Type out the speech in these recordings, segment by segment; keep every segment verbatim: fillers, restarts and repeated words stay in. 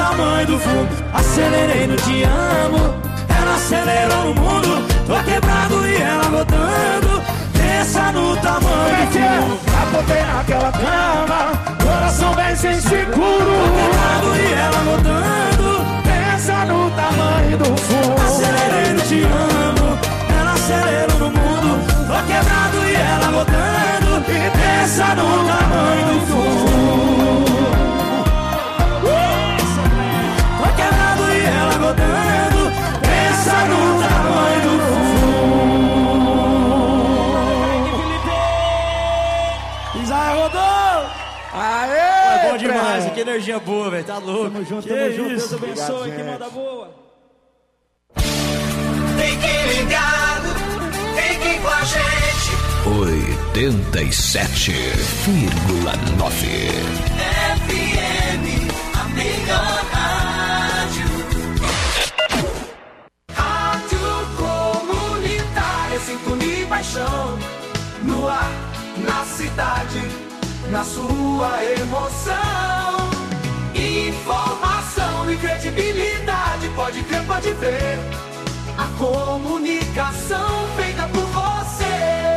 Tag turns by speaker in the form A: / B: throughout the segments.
A: tamanho do fundo. Acelerei no te amo, ela acelerou no mundo. Tô quebrado e ela rodando, pensa no tamanho do fundo.
B: Acordei naquela cama, coração bem sem seguro.
A: Tô quebrado e ela rodando,
B: pensa no tamanho do fundo.
A: Acelerei no te amo, ela acelerou no mundo. Tô quebrado e ela rodando, pensa no tamanho do fundo. Tô quebrado e ela rodando, pensa no tamanho do fundo. Isaia rodou!
B: Aê!
A: Foi bom demais, que energia boa, velho, tá louco.
B: Tamo junto,
A: que
B: tamo
A: isso?
B: junto, Deus abençoe,
A: Obrigado,
B: que manda boa.
C: Fique ligado, fique com a gente.
D: oitenta e sete vírgula nove
C: F M, a melhor rádio. Rádio Comunitária, sintonia e paixão. No ar, na cidade, na sua emoção. Informação e credibilidade, pode crer, pode ver. A comunicação feita por você.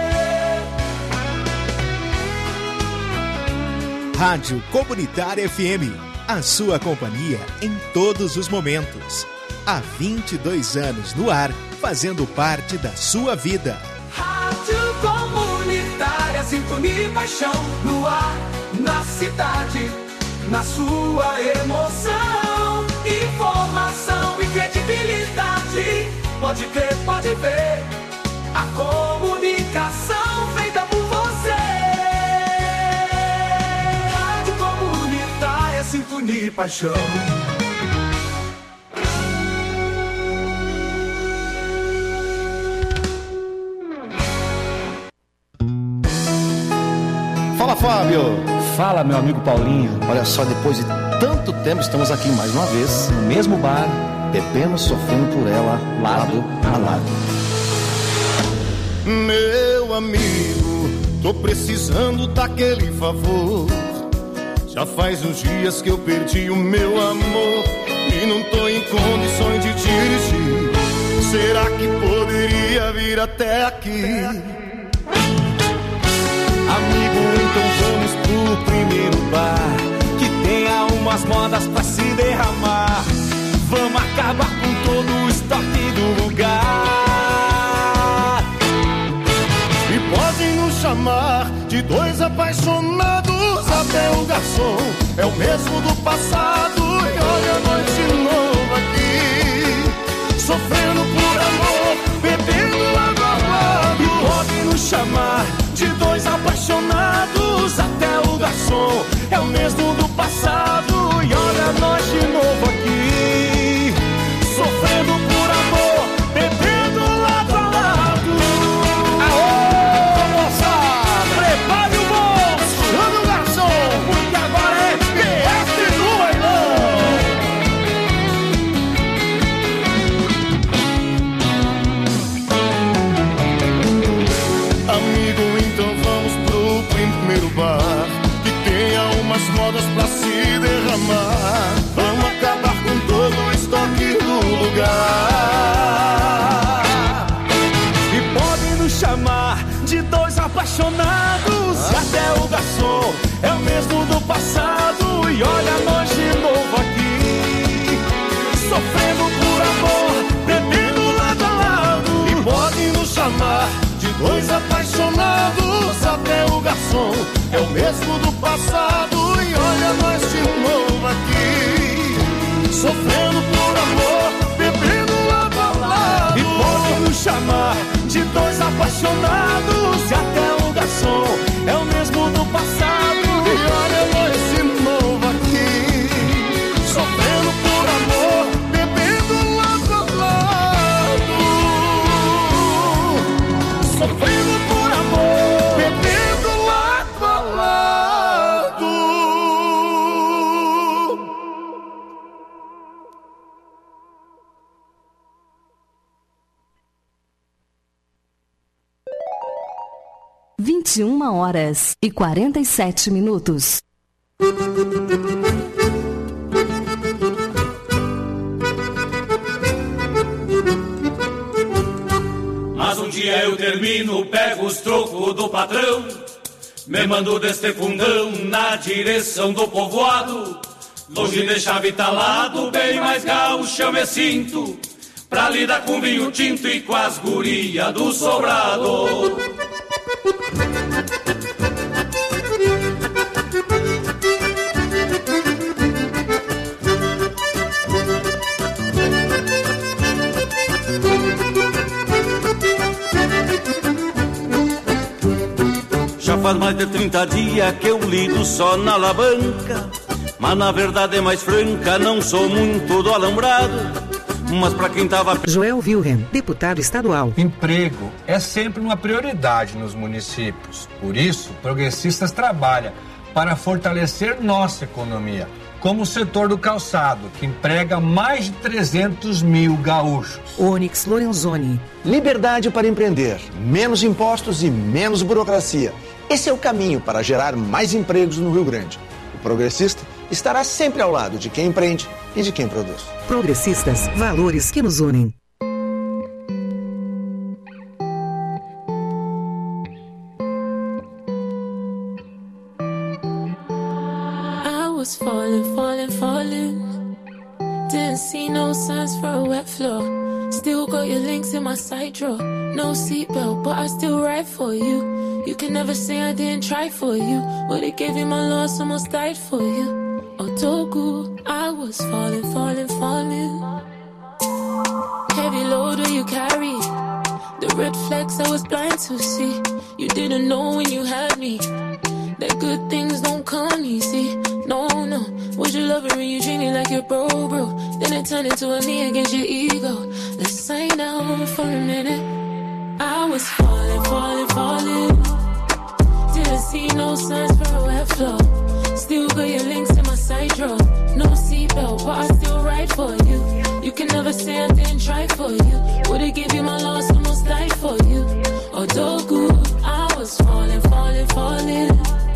E: Rádio Comunitária F M, a sua companhia em todos os momentos. Há vinte e dois anos no ar, fazendo parte da sua vida.
C: Rádio Comunitária, sintonia e paixão. No ar, na cidade, na sua emoção. Informação e credibilidade, pode crer, pode ver. A comunicação feita por você. Rádio Comunitária, sintonia e paixão.
F: Fala, Fábio.
G: Fala, meu amigo Paulinho.
F: Olha só, depois de tanto tempo estamos aqui mais uma vez,
G: no mesmo bar,
F: bebendo, sofrendo por ela, lado a lado.
H: Meu amigo, tô precisando daquele favor. Já faz uns dias que eu perdi o meu amor e não tô em condições de dirigir. Será que poderia vir até aqui?
I: Amigo, então vamos pro primeiro bar, que tenha umas modas pra se derramar. Vamos acabar com todo o estoque do lugar.
H: E podem nos chamar de dois apaixonados. Até o garçom é o mesmo do passado. E olha nós de novo aqui, sofrendo por amor, bebendo lado a lado.
I: E podem nos chamar de dois apaixonados. Até o garçom é o mesmo do passado. E olha nós de novo aqui, sofrendo por amor, bebendo lado a lado.
H: Aô, moçada,
I: prepare o bolso,
H: chame o garçom,
I: porque agora é P F no
H: bailão. Amigo, então vamos pro primeiro bar, que tenha umas modas pra se derramar. Vamos acabar com todo o estoque do lugar.
I: E podem nos chamar de dois apaixonados. Até o garçom é o mesmo do passado. E olha nós de novo aqui, sofrendo por amor, bebendo lado a lado.
H: E podem nos chamar de dois apaixonados. Até o garçom é o mesmo do passado. E olha nós de novo aqui, sofrendo por amor, bebendo lado a lado.
I: E podem nos chamar de dois apaixonados. E até o garçom é o mesmo do passado.
H: E olha nós de novo aqui, sofrendo por amor, bebendo lado a lado. Sofrendo por amor, bebendo lado a lado.
J: vinte e uma horas e quarenta e sete minutos.
K: dia eu termino, pego os trocos do patrão, me mando deste fundão na direção do povoado. Longe de chave talado, bem mais gaúcho eu me sinto, pra lidar com vinho tinto e com as gurias do sobrado.
L: Já faz mais de trinta dias que eu lido só na alavanca, mas na verdade é mais franca, não sou muito do alambrado, mas pra quem tava...
M: Joel Wilhelm, deputado estadual.
N: Emprego é sempre uma prioridade nos municípios. Por isso, Progressistas trabalha para fortalecer nossa economia, como o setor do calçado, que emprega mais de trezentos mil gaúchos.
M: Onyx Lorenzoni.
O: Liberdade para empreender, menos impostos e menos burocracia. Esse é o caminho para gerar mais empregos no Rio Grande. O Progressista estará sempre ao lado de quem empreende e de quem produz.
M: Progressistas, valores que nos unem.
P: I was falling, falling, falling. Didn't see no signs for a wet floor. Still got your links in my side drawer. No seatbelt, but I still ride for you. You can never say I didn't try for you. Would've gave you my loss, almost died for you. Otoku, I was falling, falling, falling. Heavy load will you carry? The red flags I was blind to see. You didn't know when you had me that good things don't come easy. No, no. Was your lover and you treat me like your bro, bro? Then it turned into a me against your ego. Let's sign out for a minute. I was falling, falling, falling. Didn't see no signs for a wet floor. Still got your links in my side drawer. No seatbelt, but I still ride for you. You can never say I didn't try for you. Would've give you my loss, almost died for you. Odogu, I was falling, falling, falling.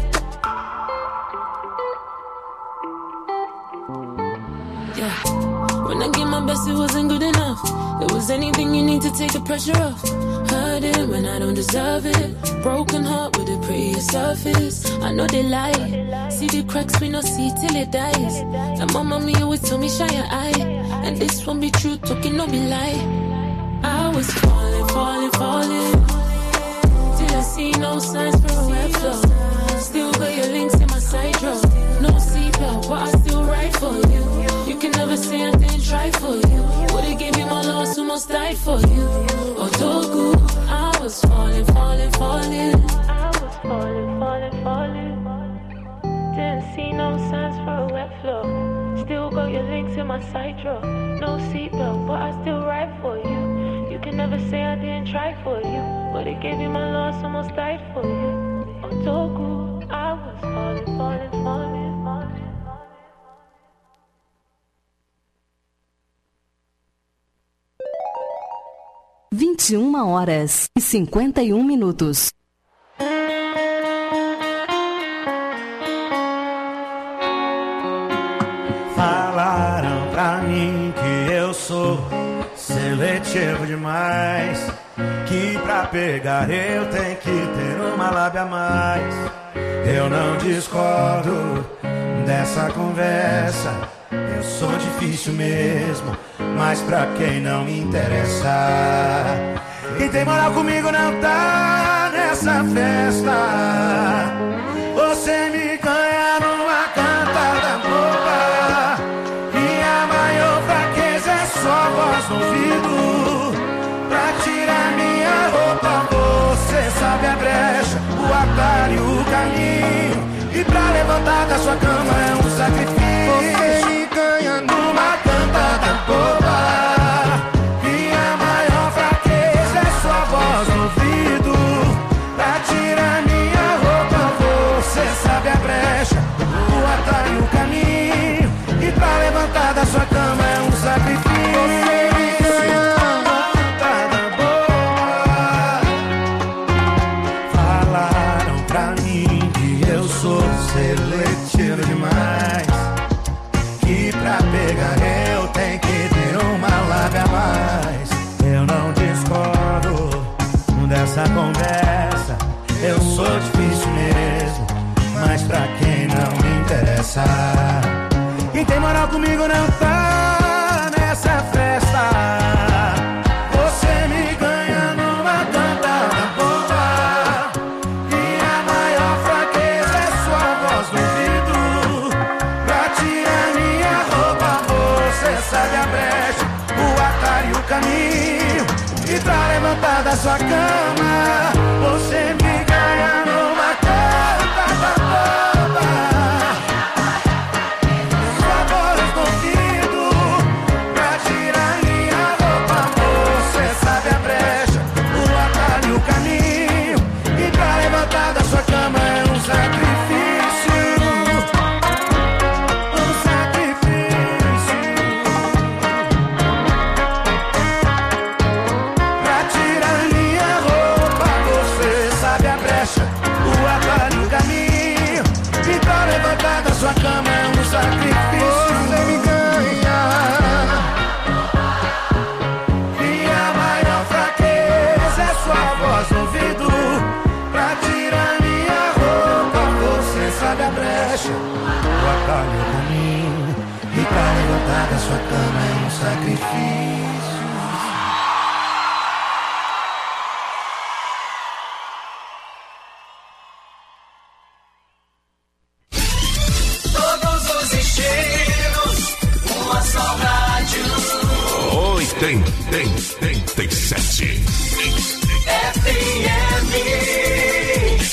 P: Yeah. When I gave my best, it wasn't good enough. There was anything you need to take the pressure off. Hurting when I don't deserve it. Broken heart with a prettier surface. I know they lie. See the cracks, we no see till it dies. And mama me always told me shine your eye. And this won't be true, talking no be lie. I was falling, falling, falling. Didn't see no signs for a wet floor. Still got your links in my side drawer. No seatbelt, but I still ride for you. You can never say I didn't try for you. Would've gave you my loss, almost died for you. Otogu, I was falling, falling, falling. I was falling, falling, falling. Didn't see no signs for a wet floor. Still got your links in my side drawer. No seatbelt, but I still ride for you. You can never say I didn't try for you. Would've gave you my loss, almost died for you. Otogu, I was falling, falling, falling.
J: vinte e uma horas e cinquenta e um minutos.
B: Falaram pra mim que eu sou seletivo demais, que pra pegar eu tenho que ter uma lábia a mais. Eu não discordo dessa conversa, eu sou difícil mesmo, mas pra quem não me interessa. Quem tem moral comigo não tá nessa festa. Você me ganha numa cantada boba, e a maior fraqueza é só voz no ouvido. Pra tirar minha roupa você sabe a brecha, o atalho, o caminho, e pra levantar da sua cama é um sacrifício. Você me ganha numa cantada boba, e a maior fraqueza é sua voz no ouvido. Pra tirar minha roupa você sabe a brecha, o atalho, o caminho, e pra levantar da sua cama é um sacrifício. Você me ganha numa cantada boa. Falaram pra mim que eu sou seletivo demais, dançar. Quem tem moral comigo não tá nessa festa. Você me ganha numa cantada boa. Minha maior fraqueza é sua voz no ouvido. Pra tirar minha roupa você sabe a brecha, o atalho e o caminho. E pra levantar da sua cama você me ganha numa cantada boa. Sua voz no ouvido. Pra tirar minha roupa você sabe a brecha, o atalho e o caminho. E pra levantar da sua cama é um sacrifício. Um sacrifício. Pra tirar minha roupa você sabe a brecha, o atalho e o caminho. E pra levantar da sua cama é um sacrifício. Você me ganha. Minha maior fraqueza é sua voz no ouvido. Pra tirar minha roupa você sabe a brecha, o atalho e o caminho. E pra levantar da sua cama é um sacrifício.
C: Todos os estilos, uma só rádio.
D: oitenta e sete.
C: F M.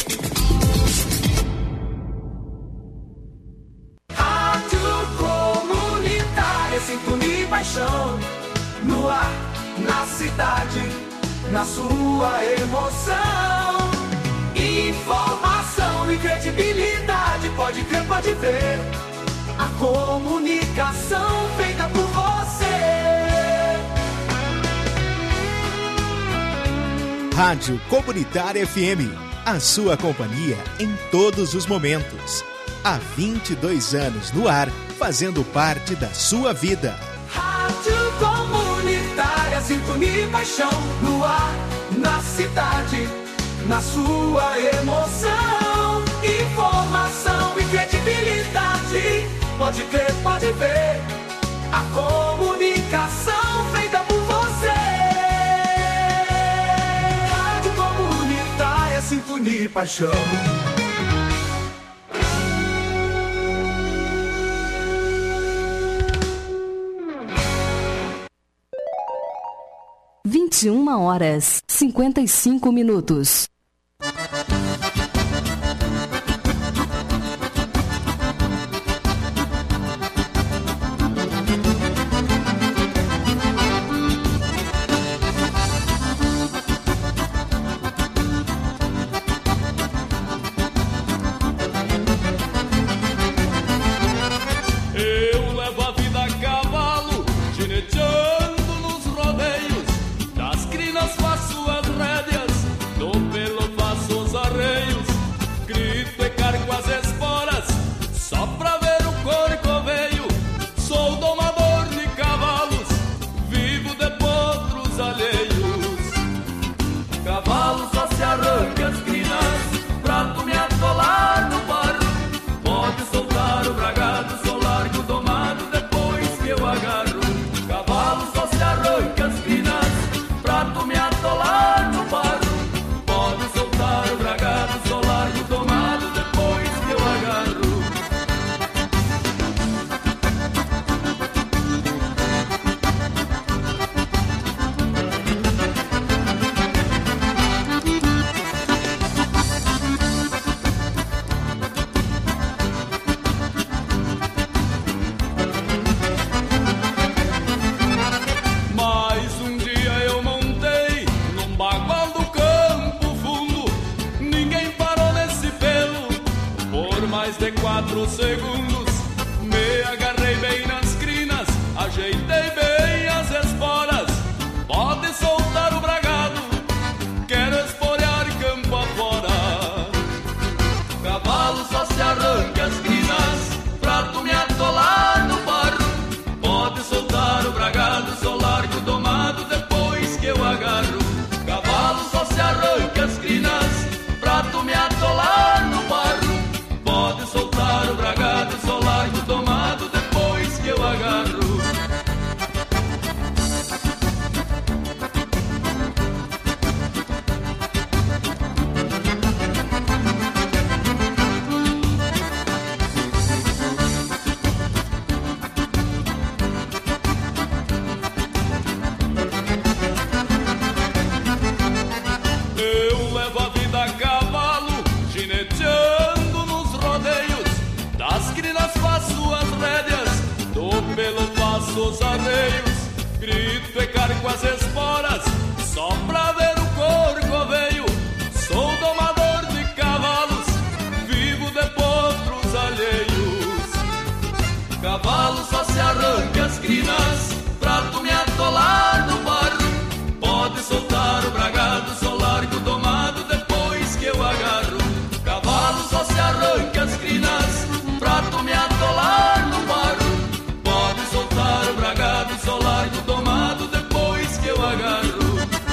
C: Rádio Comunitária, sintonia e paixão. No ar, na cidade, na sua emoção. Informação e credibilidade, pode crer, pode ver. A comunicação feita por você.
E: Rádio Comunitária F M, a sua companhia em todos os momentos. Há vinte e dois anos no ar, fazendo parte da sua vida.
C: Rádio Comunitária, sintonia e paixão. No ar, na cidade, na sua emoção. Informação e credibilidade, pode crer, pode ver. A comunicação feita por você. Rádio Comunitária, sintonia e paixão.
J: vinte e uma horas, cinquenta e cinco minutos.
K: Eu levo a vida a cavalo, gineteando nos rodeios. Das crinas faço as rédeas, do pelo faço os arreios. Grito e cargo as esporas, só pra ver o corcoveio. Sou domador de cavalos, vivo de potros alheios. Cavalo só se arranca as crinas, pra tu me atolar no barro. Pode soltar o bragado, sou largo domado depois que eu agarro. Cavalo só se arranca as crinas, pra tu me atolar no barro. Pode soltar o bragado, sou largo domado depois que eu agarro. Mais um dia eu montei num bagual do Campo Fundo. Ninguém parou nesse pelo por mais de quatro segundos. Me agarrei bem nas crinas, ajeitei bem as esporas. Pode soltar o bragado, quero esporear campo afora. Cavalo só se arranca as crinas, pra tu me atolar no barro. Pode soltar o bragado, sou largo domado depois que eu agarro. Cavalo só se arranca as crinas, pra tu me atolar no barro. Pode soltar o bragado, sou largo as esporas, só pra ver o corcoveio. Sou domador de cavalos, vivo de potros alheios. Cavalo só se arranca as crinas pra tu me atolar no barro. Pode soltar o bragado, sou largo domado depois que eu agarro. Cavalo só se arranca as crinas pra tu me atolar no barro. Pode soltar o bragado, sou largo domado depois que eu agarro.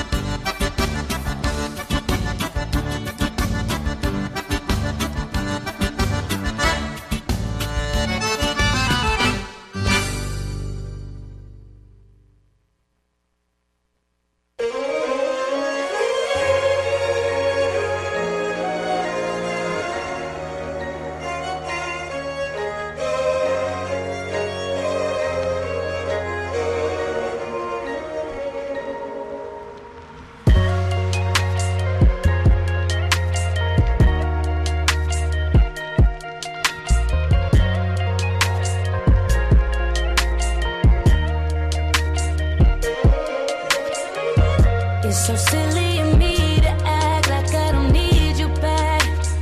P: It's so silly of me to act like I don't need you back.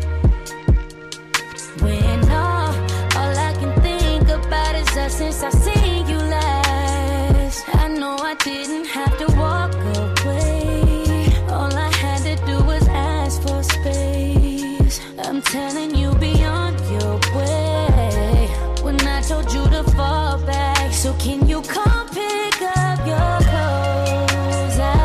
P: When all, all I can think about is us since I seen you last. I know I didn't have to walk away. All I had to do was ask for space. I'm telling you, be on your way. When I told you to fall back, so can you come pick up your clothes? I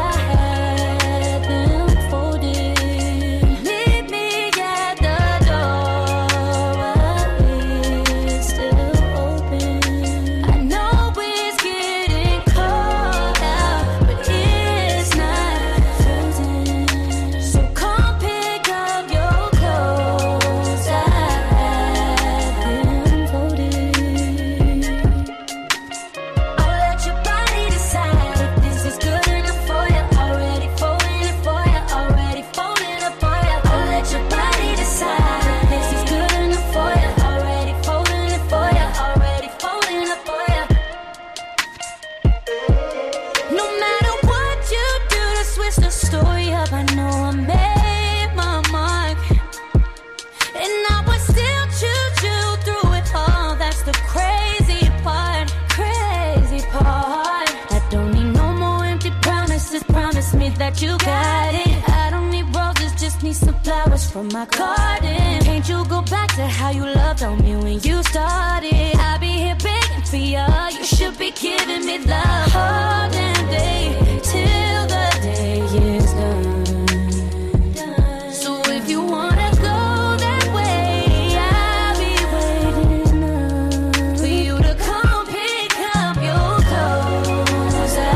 P: you got it. I don't need roses, just need some flowers from my garden. Can't you go back to how you loved on me when you started? I'll be here begging for you. You should be giving me love all damn day till the day is done. So if you wanna go that way, I'll be waiting up for you to come pick up your clothes. I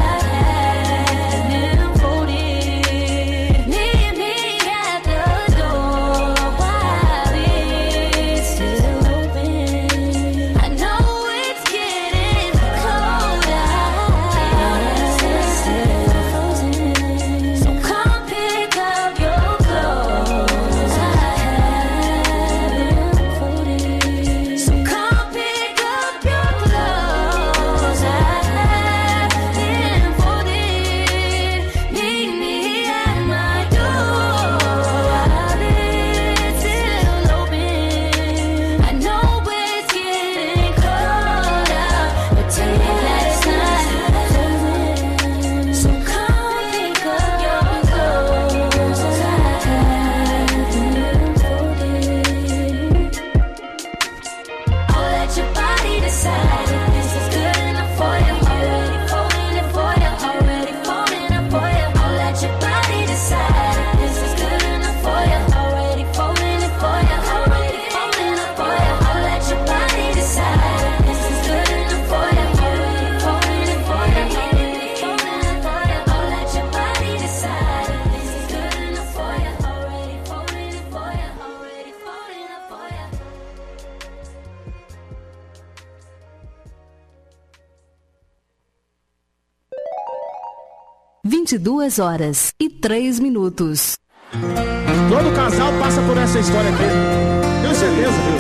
J: vinte e duas horas e três minutos.
Q: Todo casal passa por essa história aqui. Tenho certeza, viu?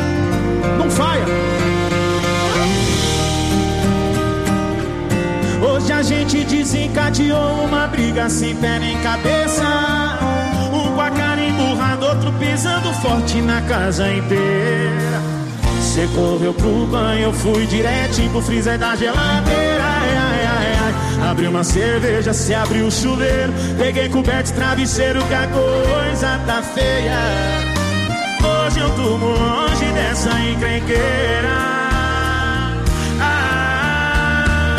Q: Não falha. Hoje a gente desencadeou uma briga sem pé nem cabeça. Um com a cara emburrada, outro pisando forte na casa inteira. Cê correu pro banho, eu fui diretinho pro freezer da geladeira. Ai, ai, ai, ai. Abri uma cerveja, cê abriu o chuveiro. Peguei coberto e travesseiro que a coisa tá feia. Hoje eu durmo longe dessa encrenqueira. Ah,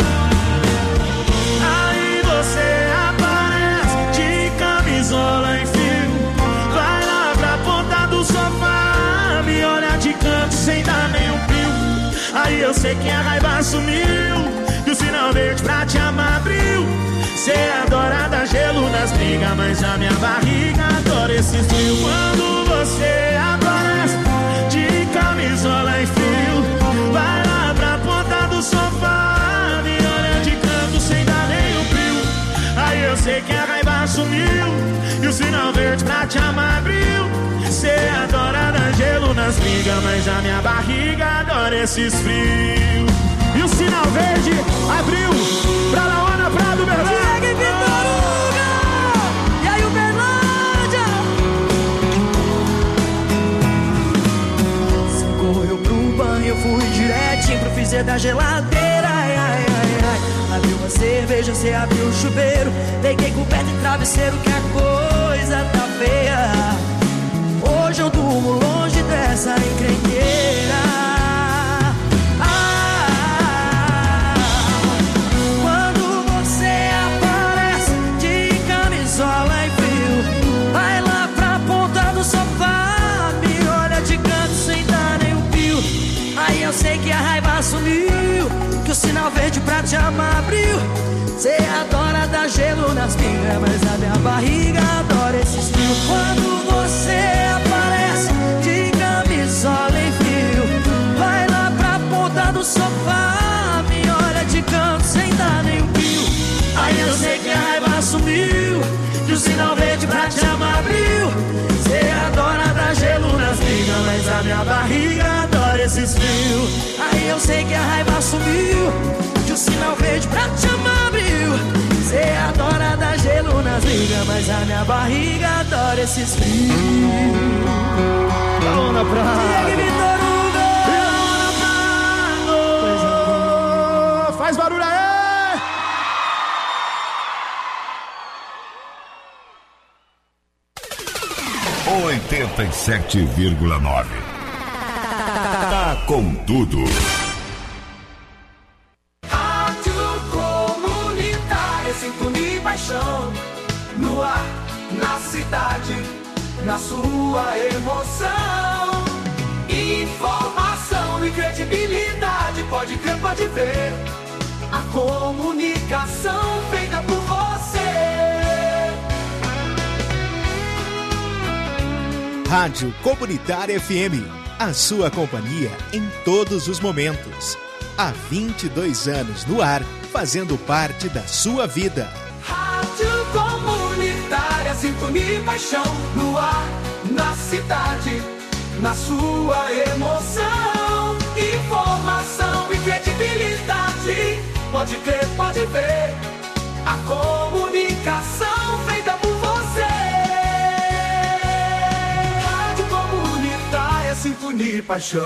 Q: aí você aparece de camisola em fio. Vai lá pra ponta do sofá, me olha de canto sem dar nenhum pio. Aí eu sei que a raiva sumiu e o sinal verde pra te amar abriu. Cê adora dar gelo nas brigas, mas a minha barriga adora esse frio. Quando você aparece de camisola em fio, vai lá pra ponta do sofá, me olha de canto sem dar nenhum frio. Aí eu sei que a raiva sumiu e o sinal verde pra te amar abriu. Cê adora dar gelo nas brigas, mas a minha barriga adora esses frios. E o sinal verde abriu pra Laona Prado, Berlândia.
A: E aí, Uberlândia? Cê correu pro banho, eu fui direitinho pro freezer da geladeira. Ai, ai, ai, ai. Abriu uma cerveja, cê abriu o chuveiro. Peguei coberto e travesseiro que a coisa tá feia. Hoje eu durmo longe dessa encrenqueira. Eu sei que a raiva sumiu, que o sinal verde pra te amar abriu. Cê adora dar gelo nas pingas, mas a minha barriga adora esses frios. Quando você aparece de camisola em fio, vai lá pra ponta do sofá, me olha de canto sem dar nenhum pio. Aí eu sei que a raiva sumiu, que o sinal verde pra te amar abriu. Cê adora dar gelo nas pingas, mas a minha barriga adora esses frios. Aí eu sei que a raiva sumiu, que o sinal verde pra te amar abriu. Cê adora dar gelo nas brigas, mas a minha barriga adora esses frios.
Q: Laona Prado.
A: Diego Vitor Hugo.
Q: Laona Prado. Faz barulho aí.
D: oitenta e sete vírgula nove. Tá com tudo.
C: Rádio Comunitária, sintonia e paixão. No ar, na cidade, na sua emoção. Informação e credibilidade, pode crer, pode ver. A comunicação feita por você.
E: Rádio Comunitária F M, a sua companhia em todos os momentos. Há vinte e dois anos no ar, fazendo parte da sua vida.
C: Rádio Comunitária, sintonia e paixão. No ar, na cidade, na sua emoção. Informação e credibilidade, pode crer, pode ver. A comunicação feita por você. Sintonia e paixão.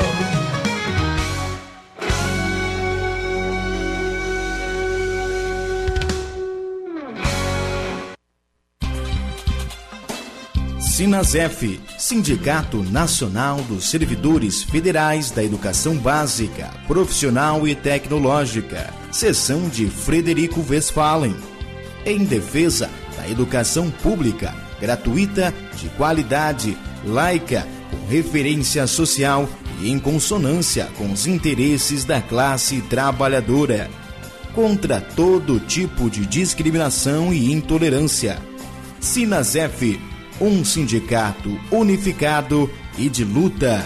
R: Sinasef, Sindicato Nacional dos Servidores Federais da Educação Básica, Profissional e Tecnológica, seção de Frederico Westphalen, em defesa da educação pública, gratuita, de qualidade, laica, com referência social e em consonância com os interesses da classe trabalhadora, contra todo tipo de discriminação e intolerância. Sinasef, um sindicato unificado e de luta.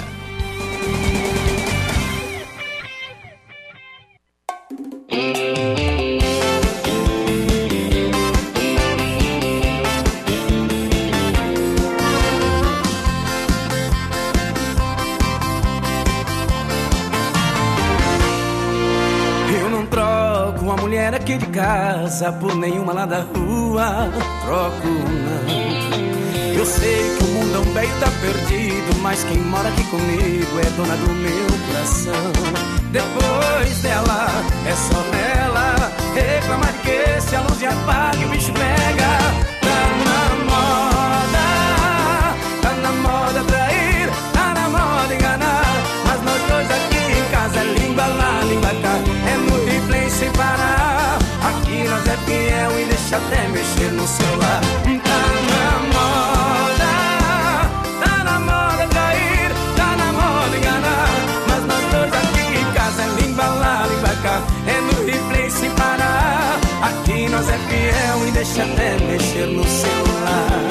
A: aqui de casa por nenhuma lá da rua. Troco não. Eu sei que o mundão velho tá perdido, mas quem mora aqui comigo é dona do meu coração. Depois dela, é só nela reclamar que se a luz apaga e o bicho pega. Tá na moda, tá na moda trair, tá na moda enganar. Mas nós dois aqui em casa é língua lá, língua cá, é no replay sem parar. Aqui nós é fiel e deixa até mexer no celular. Tá na moda, tá na moda trair, tá na moda enganar. Mas nós dois aqui em casa é língua lá, língua cá, é no replay sem parar. Aqui nós é fiel e deixa até mexer no celular.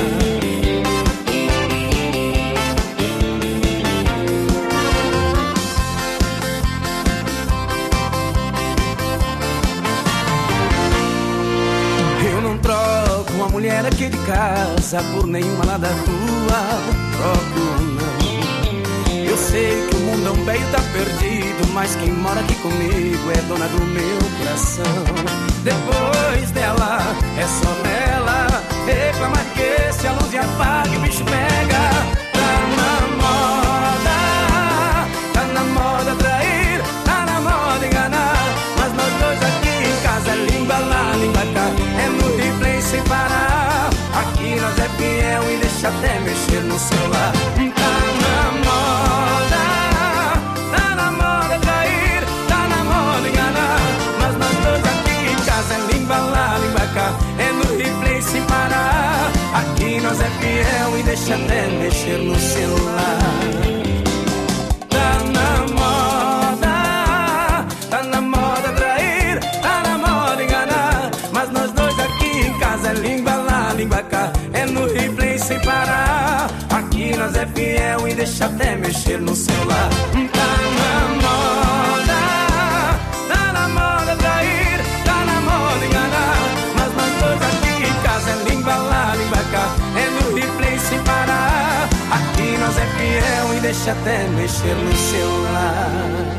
A: Eu não troco uma mulher aqui de casa por nenhuma lá da rua. Troco não. Eu sei que o mundão velho tá perdido, mas quem mora aqui comigo é dona do meu coração. Depois dela, é só nela reclamar que se a luz apaga o bicho pega. Tá na moda, tá na moda trair, tá na moda enganar. Mas nós dois aqui em casa é língua lá, língua cá, é no replay sem parar. Aqui nós é fiel e deixa até mexer no celular. Tá na moda, tá na moda trair, tá na moda enganar. Mas nós dois aqui em casa é língua lá, língua cá, é no replay sem parar. Aqui nós é fiel e deixa até mexer no celular. Tá na moda, tá na moda trair, tá na moda enganar. Mas nós dois aqui em casa é língua lá, língua cá, é no replay sem parar. Aqui nós é fiel e deixa até mexer no celular. Tá na moda, tá na moda trair, tá na moda enganar. Mas nós dois aqui em casa é língua lá, língua cá, é no replay sem parar. Aqui nós é fiel e deixa até mexer no celular.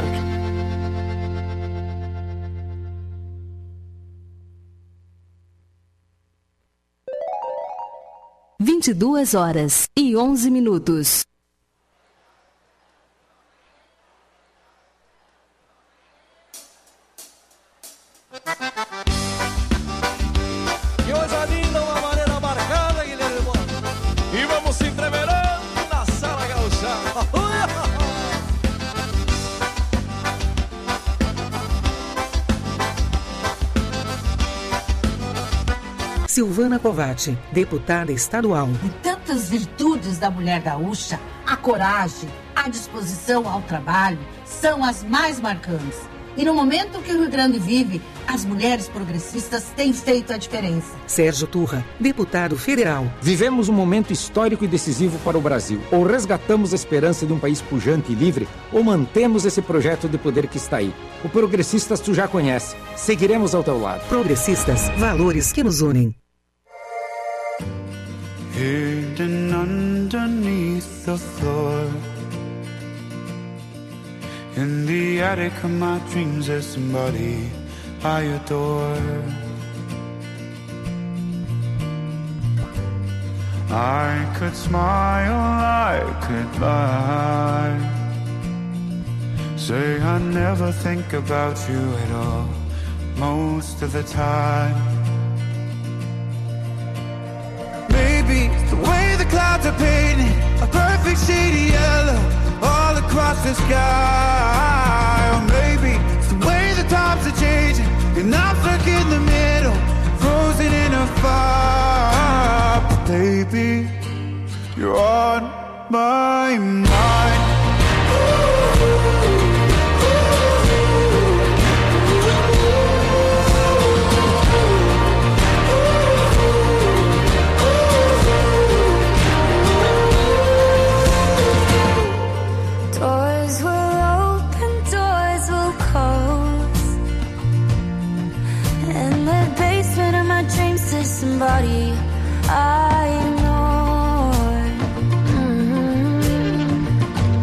J: vinte e duas horas e onze minutos.
I: Que coisa linda, uma maneira marcada, Guilherme Moura. E vamos se entreverando na sala gaúcha.
M: Silvana Covatti, deputada estadual.
S: E tantas virtudes da mulher gaúcha, a coragem, a disposição ao trabalho, são as mais marcantes. E no momento que o Rio Grande vive, as mulheres progressistas têm feito a diferença.
M: Sérgio Turra, deputado federal.
T: Vivemos um momento histórico e decisivo para o Brasil. Ou resgatamos a esperança de um país pujante e livre, ou mantemos esse projeto de poder que está aí. O Progressistas tu já conhece. Seguiremos ao teu lado.
M: Progressistas, valores que nos unem.
U: Hidden underneath the floor, in the attic of my dreams there's somebody I adore. I could smile, I could lie, say I never think about you at all, most of the time. Maybe the way the clouds are painted a perfect shade of yellow all across the sky. Or maybe it's the way the times are changing and I'm stuck in the middle, frozen in a fire. But baby, you're on my mind.
P: Doors will open, doors will close. In the basement of my dreams there's somebody I ignored. Mm-hmm.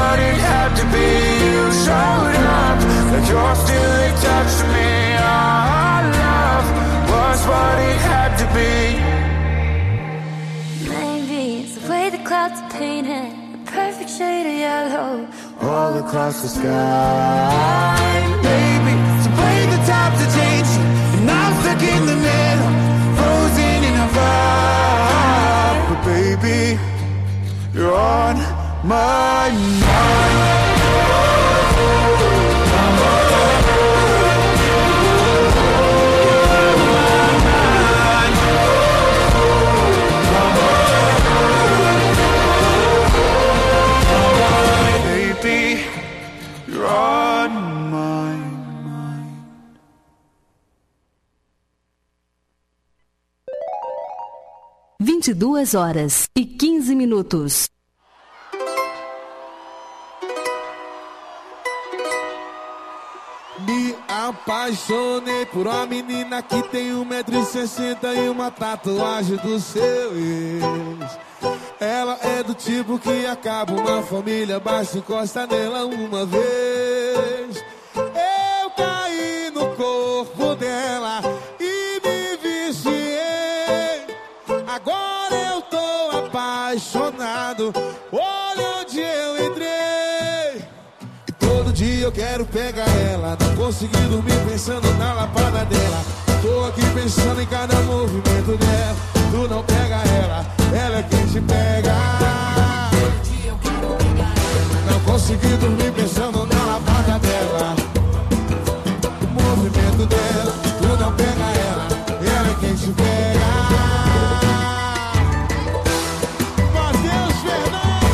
U: what it had to be. You showed up, but you're still attached to me. Our love was what it had to be.
P: Maybe it's the way the clouds are painted, the perfect shade of yellow
U: all across the sky. Baby, it's the way the times are changing, and I'm stuck in the middle, frozen in a vibe. But baby, you're on my mind. Baby, you're on my mind.
J: vinte e duas horas e quinze minutos.
G: Me apaixonei por uma menina que tem um metro e sessenta e uma tatuagem do seu ex. Ela é do tipo que acaba uma família, basta encosta nela uma vez. Eu caí no corpo dela e me viciei. Agora eu tô apaixonado, olha onde eu entrei. E todo dia eu quero pegar ela, não consegui dormir pensando na lapada dela. Tô aqui pensando em cada movimento dela. Tu não pega ela, ela é quem te pega. Todo dia eu quero pegar ela, não consegui dormir pensando na lapada dela. O movimento dela, tu não pega ela, ela é quem te pega. Matheus Fernandes,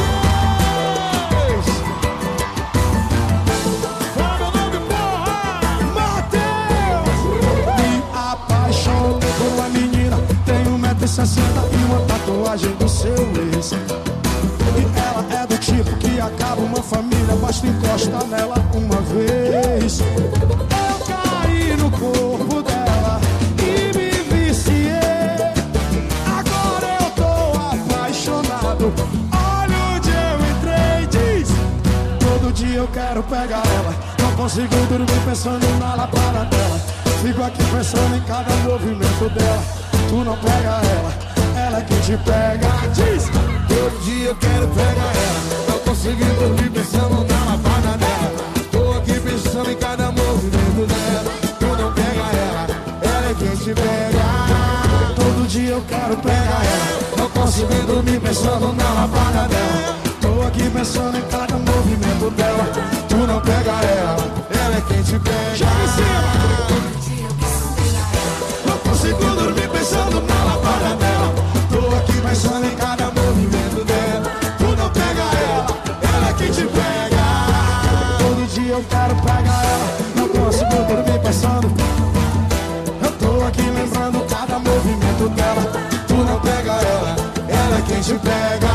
G: fala meu nome, porra! Matheus!
U: Me apaixonei por uma menina, tem um metro e sessenta e uma tatuagem do seu ex. E ela é do tipo que acaba uma família, basta encostar nela uma vez. Eu caí no corpo dela e me viciei. Agora eu tô apaixonado, olha onde eu entrei. Diz, todo dia eu quero pegar ela, não consigo dormir pensando na lapada dela. Fico aqui pensando em cada movimento dela. Tu não pega ela, ela é quem te pega. Diz,
G: todo dia eu quero pegar ela, não consegui dormir pensando na lapada dela. Tô aqui pensando em cada movimento dela. Tu não pega ela, ela é quem te pega.
U: todo dia eu quero pegar ela, não consigo dormir pensando na lapada dela. Tô aqui pensando em cada movimento dela. Tu não pega ela, ela é quem te pega. Já em cima. Não consigo dormir pensando na lapada dela. Tô aqui pensando em cada movimento dela. Tu não pega ela, ela é quem te pega. Todo dia eu quero pegar ela, não consigo dormir pensando. Eu tô aqui lembrando cada movimento dela. Tu não pega ela, ela é quem te pega.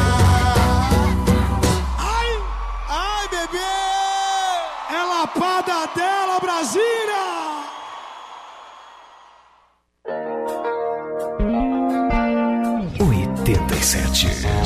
G: Ai, ai, bebê!
U: É lapada dela, Brasília!
D: oitenta e sete.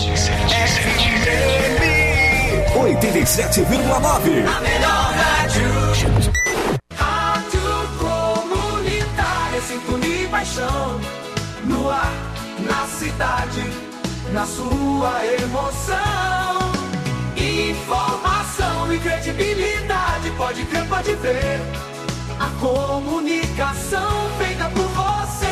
D: oitenta e sete vírgula nove.
C: A melhor rádio. Rádio Comunitária, sintonia e paixão. No ar, na cidade, na sua emoção. Informação e credibilidade, pode crer, pode ver. A comunicação feita por você.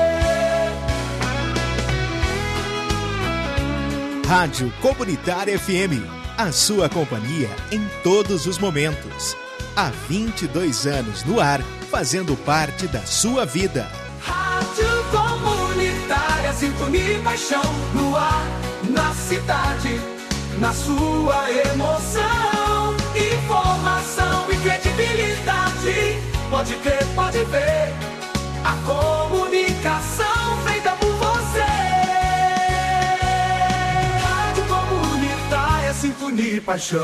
E: Rádio Comunitária F M, a sua companhia em todos os momentos. Há vinte e dois anos no ar, fazendo parte da sua vida.
C: Rádio Comunitária, sintonia e paixão. No ar, na cidade, na sua emoção. Informação e credibilidade, pode crer, pode ver. A comunicação feita por você. Rádio Comunitária, sintonia e paixão.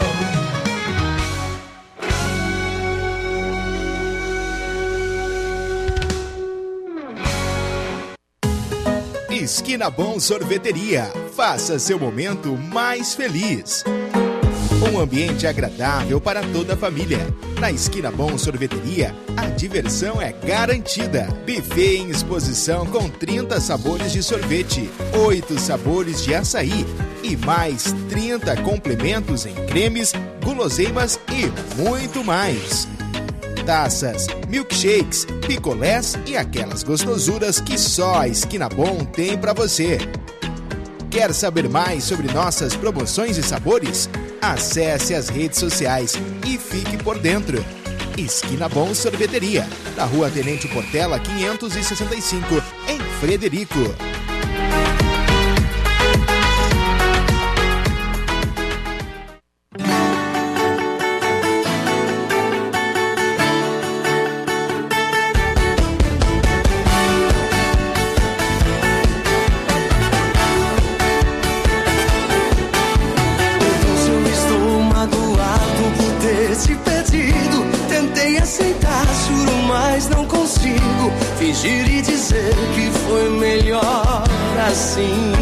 E: Esquina Bom Sorveteria. Faça seu momento mais feliz. Um ambiente agradável para toda a família. Na Esquina Bom Sorveteria, a diversão é garantida. Buffet em exposição com trinta sabores de sorvete, oito sabores de açaí e mais trinta complementos em cremes, guloseimas e muito mais. Taças, milkshakes, picolés e aquelas gostosuras que só a Esquina Bom tem para você. Quer saber mais sobre nossas promoções e sabores? Acesse as redes sociais e fique por dentro. Esquina Bom Sorveteria, na Rua Tenente Portela quinhentos e sessenta e cinco, em Frederico.
A: Fingir e dizer que foi melhor assim.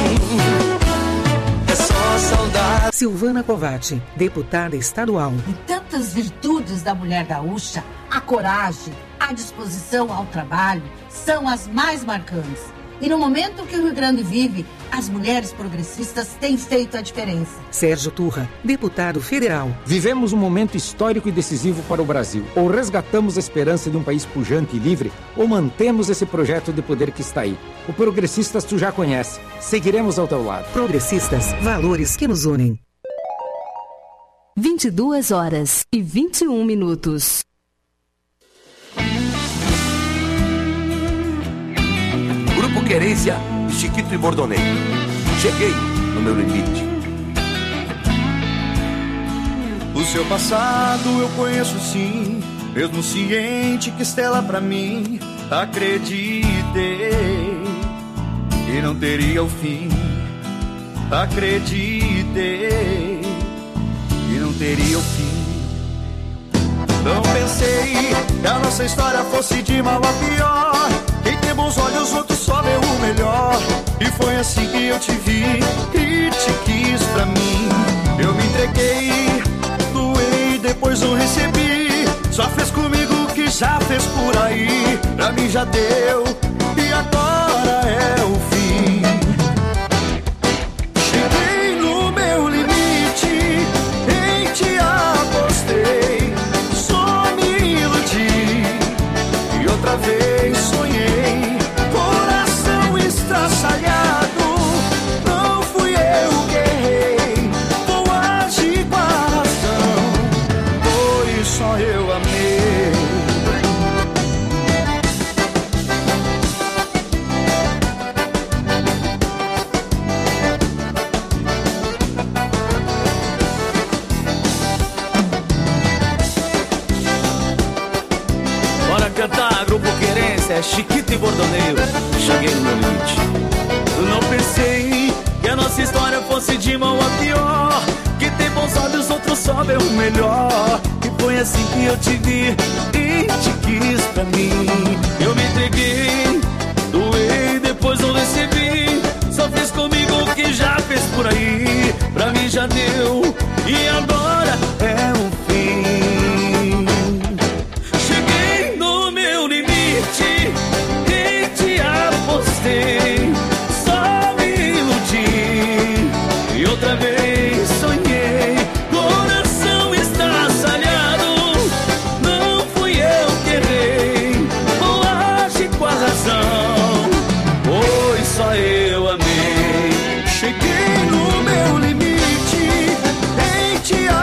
A: É só saudade.
M: Silvana Covatti, deputada estadual.
S: E tantas virtudes da mulher gaúcha, a coragem, a disposição ao trabalho, são as mais marcantes. E no momento que o Rio Grande vive, as mulheres progressistas têm feito a diferença.
M: Sérgio Turra, deputado federal.
T: Vivemos um momento histórico e decisivo para o Brasil. Ou resgatamos a esperança de um país pujante e livre, ou mantemos esse projeto de poder que está aí. O Progressistas tu já conhece. Seguiremos ao teu lado.
M: Progressistas, valores que nos unem.
J: vinte e duas horas e vinte e um minutos.
F: Grupo Querência, Chiquito e Bordoneio. Cheguei no meu limite.
I: O seu passado eu conheço sim, mesmo ciente que Estela pra mim. Acreditei que não teria o fim. Acreditei que não teria o fim. Não pensei que a nossa história fosse de mal a pior. Quem tem bons olhos, outros só vê o melhor. E foi assim que eu te vi e te quis pra mim. Eu me entreguei, doei, depois não recebi. Só fez comigo o que já fez por aí. Pra mim já deu e agora é o fim. Cheguei no meu limite, em te apostei. Só me iludi e outra vez sonhei. Coração estraçalhado, não fui eu que errei. Vou agir com a razão, pois só eu amei.
K: Bora cantar, Grupo Querência, é Chiquito e Bordoneio. Cheguei no meu limite. Eu não pensei que a nossa história fosse de mal a pior. Que tem bons olhos, outros só vê o melhor. E foi assim que eu te vi e te quis pra mim. Eu me entreguei, doei, depois não recebi. Só fez comigo o que já fez por aí. Pra mim já deu e agora é o fim. Cheguei no meu limite e te apostei. Só me iludi e outra vez sonhei. Coração estraçalhado, não fui eu que errei. Vou agir com a razão, pois só eu amei.
I: Cheguei no meu limite, em te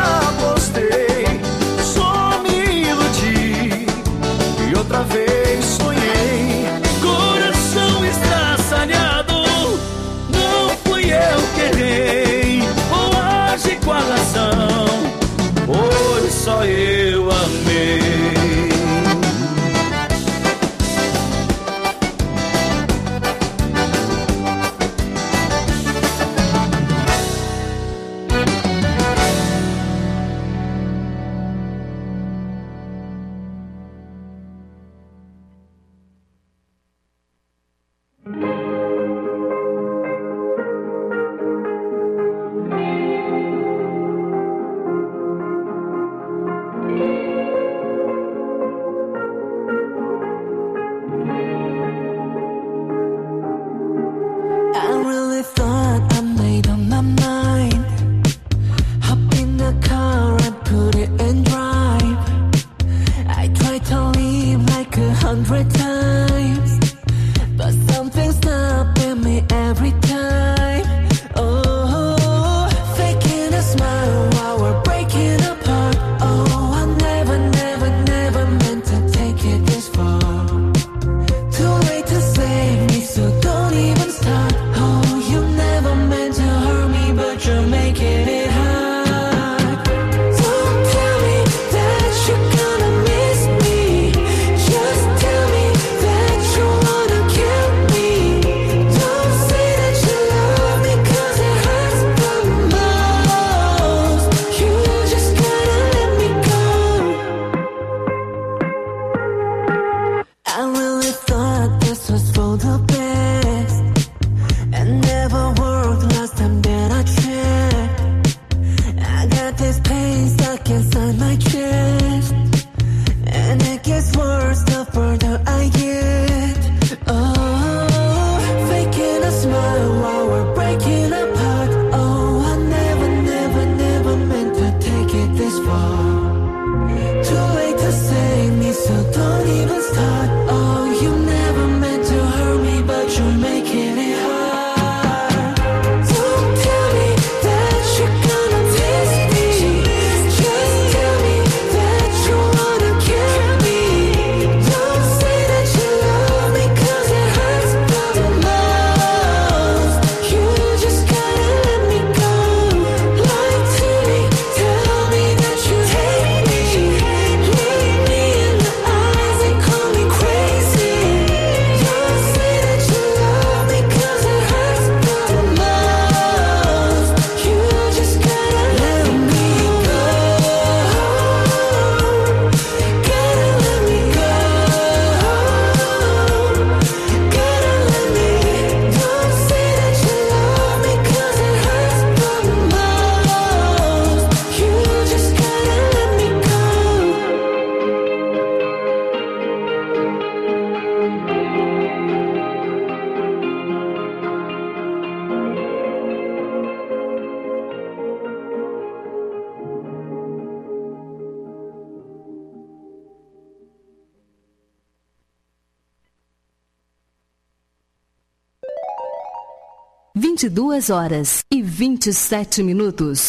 J: vinte e duas horas e vinte e sete minutos.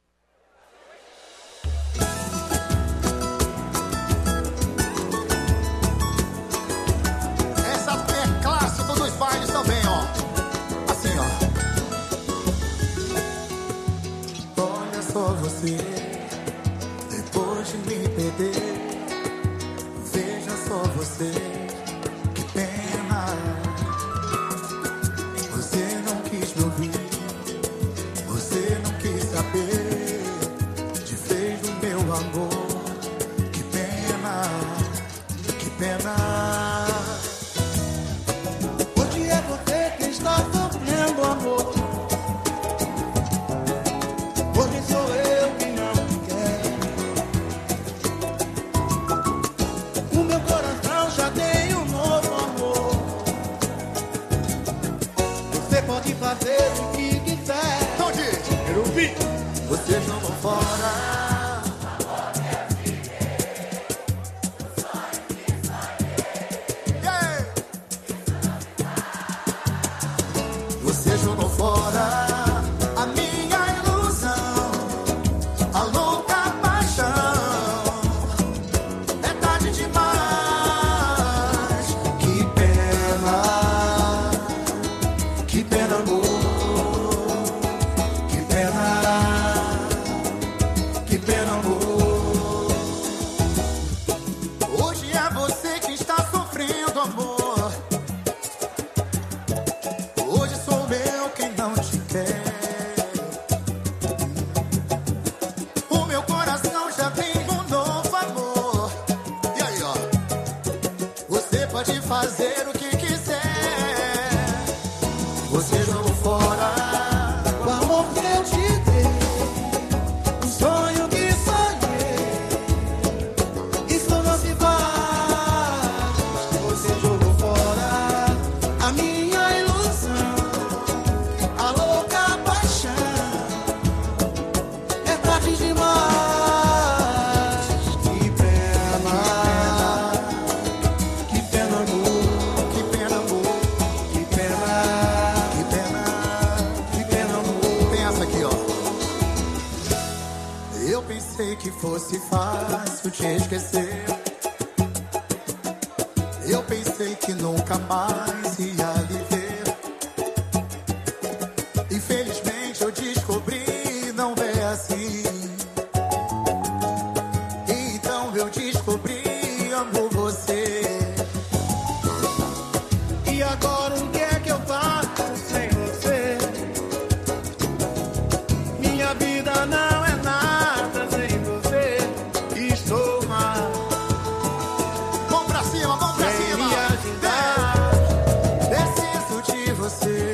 H: Essa é clássico dos bailes também, ó. Assim, ó. Olha só você, depois de me perder. Veja só você, que pena. Você não quis me ouvir, você não quis saber de vez do meu amor. Que pena, que pena. Hoje é você que está sofrendo, amor. Hoje sou eu que não te quero. O meu coração já tem um novo amor. Você pode fazer o que quiser. Onde? Quero ouvir. Você jogou fora. Yeah. Você jogou fora a minha ilusão, a louca paixão. É tarde demais. Que pena, que pena, amor. Que pena, que pena, amor. Hoje é você que está sofrendo, amor. Hoje sou eu quem não te quer. O meu coração já tem um novo amor. E aí, ó, você pode fazer o que quiser. Você jogou fora o amor que eu te dei, o sonho que sonhei. Isso não se faz. Você jogou fora a minha ilusão, a louca paixão. É tarde demais. Que pena, que pena, amor. Que pena, amor. Que pena, que pena, que pena, amor. Tem essa aqui, ó. Eu pensei que fosse fácil te esquecer. Eu pensei que nunca mais ia lhe ver. Infelizmente eu descobri, não é assim. Então eu descobri, amo você. E agora o que é que eu faço sem você? Minha vida não é nada sem você. Estou mal. Vamos pra cima, vamos pra
C: Vem
H: cima.
C: me
H: ajudar. Preciso de você.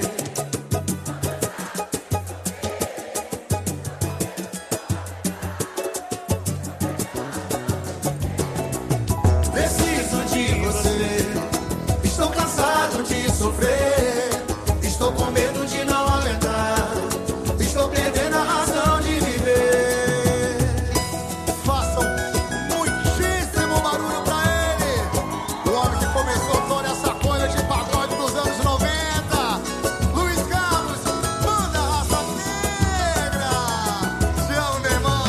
H: Preciso de você. Estou cansado de sofrer. Estou com medo de não aguentar. Estou perdendo a razão de viver. Façam muitíssimo barulho pra ele. O homem que começou toda essa coisa de pagode dos anos noventa. Luiz Carlos, manda Raça Negra. Te amo, meu irmão.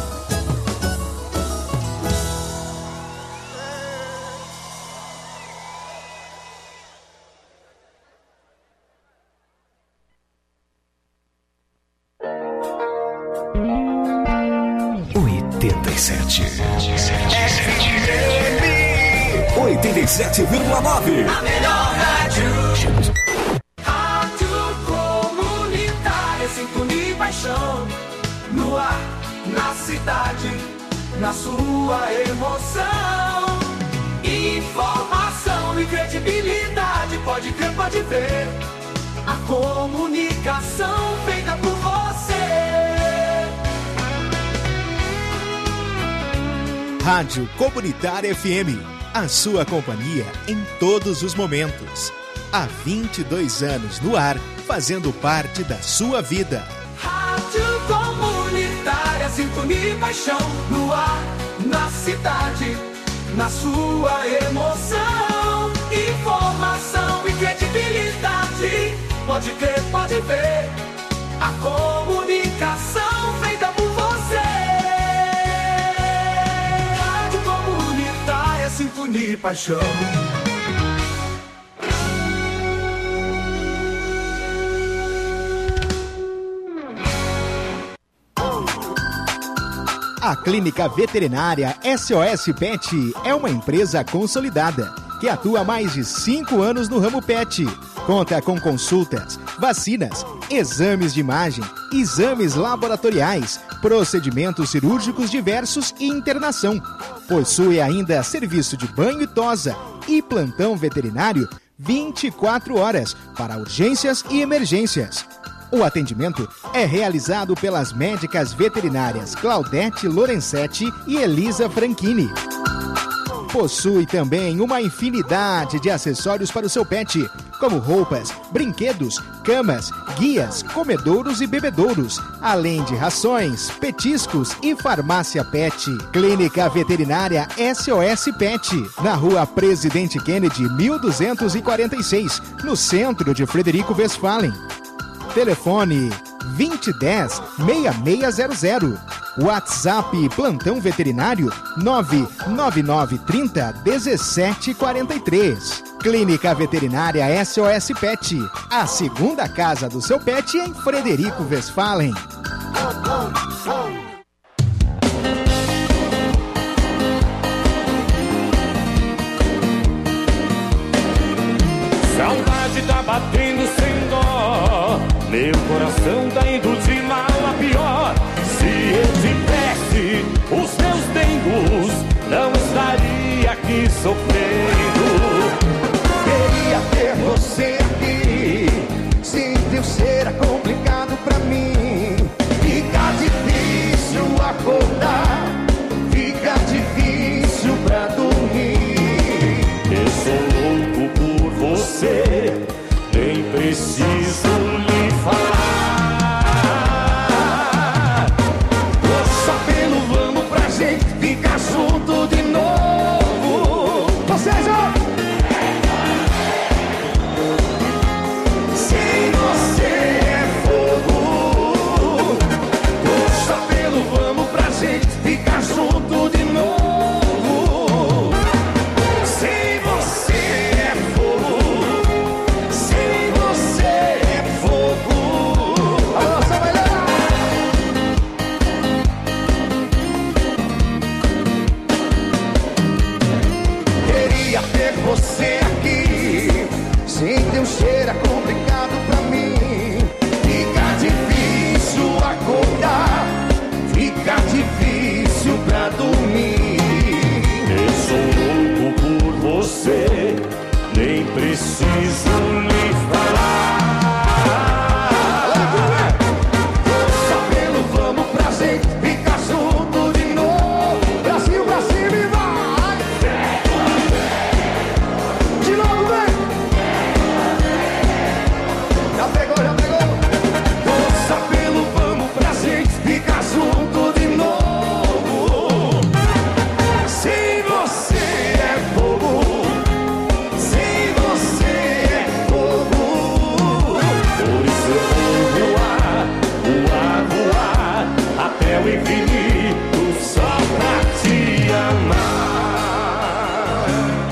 D: oitenta e sete. oitenta e sete vírgula nove.
C: A melhor rádio. Rádio comunitária, sintonia e paixão. No ar, na cidade, na sua emoção. Informação e credibilidade, pode crer, pode ver. A comunicação feita por você.
E: Rádio Comunitária F M, a sua companhia em todos os momentos. Há vinte e dois anos no ar, fazendo parte da sua vida.
C: Rádio comunitária, sintonia e paixão. No ar, na cidade, na sua emoção. Informação e credibilidade, pode crer, pode ver. A comunicação feita por você. Rádio comunitária, sintonia e paixão.
E: A Clínica Veterinária S O S Pet é uma empresa consolidada que atua há mais de cinco anos no ramo pet. Conta com consultas, vacinas, exames de imagem, exames laboratoriais, procedimentos cirúrgicos diversos e internação. Possui ainda serviço de banho e tosa e plantão veterinário vinte e quatro horas para urgências e emergências. O atendimento é realizado pelas médicas veterinárias Claudete Lorenzetti e Elisa Franchini. Possui também uma infinidade de acessórios para o seu pet, como roupas, brinquedos, camas, guias, comedouros e bebedouros, além de rações, petiscos e farmácia pet. Clínica Veterinária S O S Pet, na Rua Presidente Kennedy, mil duzentos e quarenta e seis, no centro de Frederico Westphalen. Telefone vinte e dez, seis seis zero zero. WhatsApp Plantão Veterinário nove nove nove trinta, dezessete quarenta e três. Clínica Veterinária S O S Pet, a segunda casa do seu pet em Frederico Westphalen.
I: Saudade tá batendo sem dó, meu coração tá indo de mal a pior. Se eu tivesse os meus dengos, não estaria aqui sofrendo.
H: Queria ter você aqui, sem teu ser é complicado pra mim. Fica difícil acordar, fica difícil pra dormir.
I: Eu sou louco por você, nem preciso lhe falar.
H: Só pelo vamos pra gente ficar junto de novo. Você já... Sem você é fogo. Só pelo vamos pra gente ficar junto de novo. Sem você é fogo. Sem você é fogo. Alô, Samuel! Queria ter você aqui, sem teu cheiro é complicado pra mim. Fica difícil acordar, fica difícil pra dormir.
I: Eu sou louco por você, nem preciso lhe falar.
H: Só pelo vamos pra gente ficar junto de novo. Brasil, pra cima e vai! De novo, vem! Já pegou, já pegou! Só pelo vamos pra gente ficar junto de novo. Sem você é fogo, sem você é fogo.
I: Por isso eu vou voar, voar, voar até o infinito só pra te amar.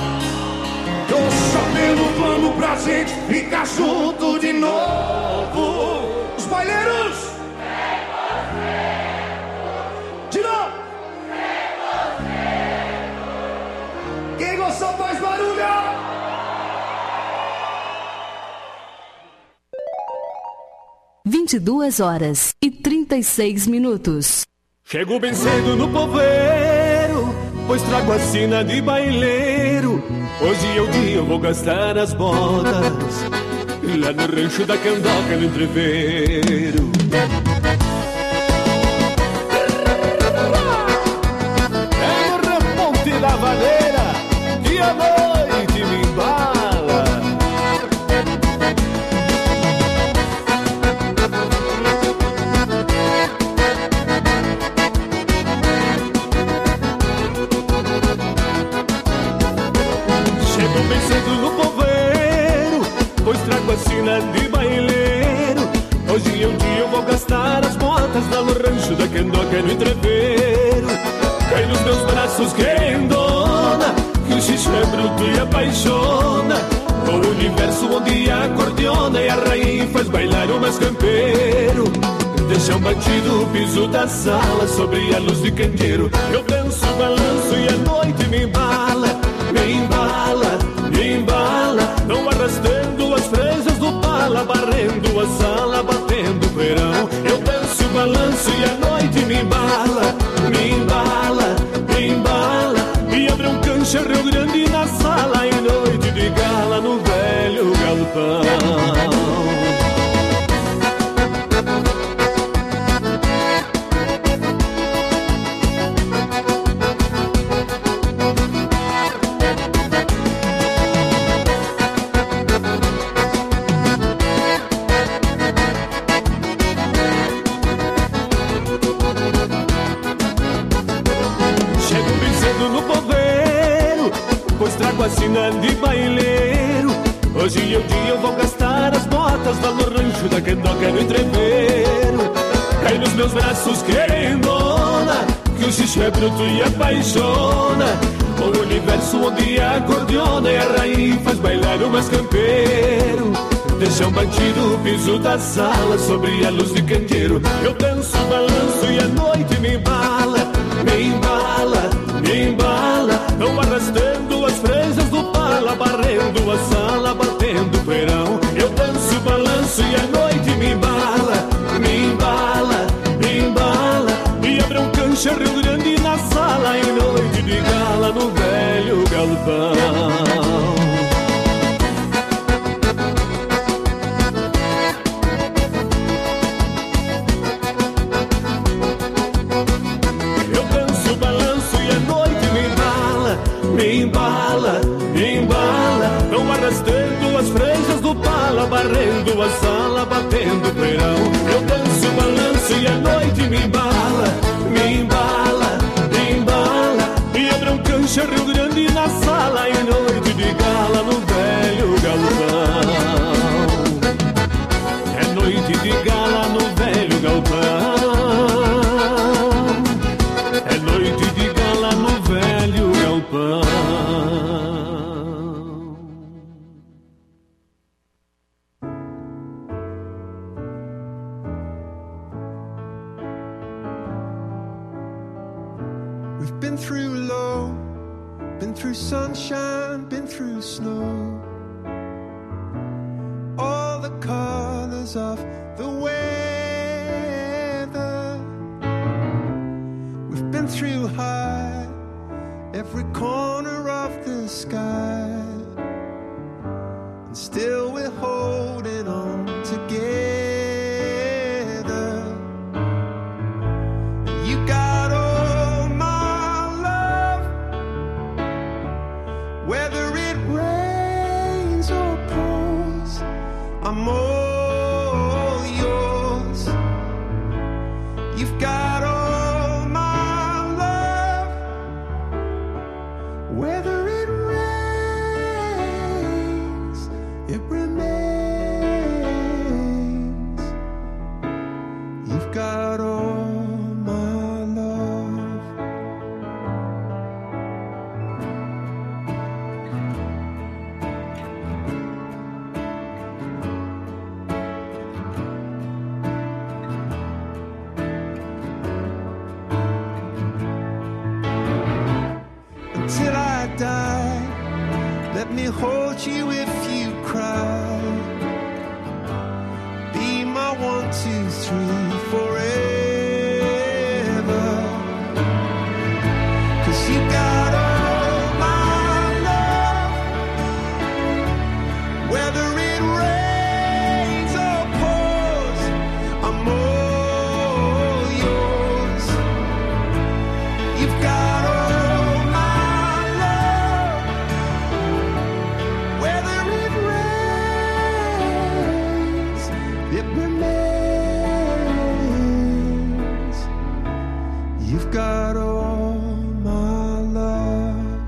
H: Só pelo vamos pra gente ficar junto de novo. Os baileiros! De novo! Quem gostou faz barulho!
J: vinte e duas horas e trinta e seis minutos.
I: Chego bem cedo no povoeiro, pois trago a sina de baileiro. Hoje é o dia, eu vou gastar as botas lá no rancho da Candoca, no entreveiro. É no reponte da vaneira, dia e noite me embala. Chego bem cedo no povoeiro, pois trago a sina de baileiro. é no entreveiro. Cai nos meus braços querendona, que o xixi é bruto e apaixona. O universo onde acordeona e a rainha faz bailar o mais campeiro. Deixa um batido o piso da sala sobre a luz de candeeiro. Eu danço, balanço e a noite me embala, me embala, me embala. Vão arrastando as fresas do pala, barrendo a sala, batendo o verão. Eu danço, balanço e a noite me embala, me embala, me embala. E abre um cancha Rio Grande na sala em noite de gala no velho galpão. Assina de baileiro. Hoje é o dia, eu vou gastar as botas lá no rancho da Candoca no entreveiro. Cai nos meus braços querendona, que o xixi é bruto e apaixona. O universo onde acordeona e a rainha faz bailar o mais campeiro. Deixa um batido o piso da sala sobre a luz de candeeiro. Eu danço, balanço e a noite me embala, me embala, me embala. Vão arrastando as fresas do pala, barrendo a sala, batendo o verão. Eu danço, balanço e a noite me embala, me embala, me embala. E abre um cancha Rio Grande na sala em noite de gala no velho galpão. Me embala, me embala. Vão arrastando as fresas do pala, barrendo a sala, batendo o verão. Eu danço, balanço e a noite me embala, me embala, me embala. E abre um cancha Rio Grande na sala em noite de gala no velho galpão. É noite de gala no velho galpão. É noite de gala no velho galpão.
U: We've been through low, been through sunshine, been through snow. All the colors of the weather. We've been through high, every corner of the sky, and still we're holding on together. And you got all my love, whether it rains or pours, I'm all yours. You've got all my love, whether it rains, it remains. You've got all my love. Until I die, let me hold you if you cry. Be my one, two, three forever. 'Cause you got all my love, whether it rains or pours, I'm all yours. You've got all my love, whether it rains, it remains. You've got all my love.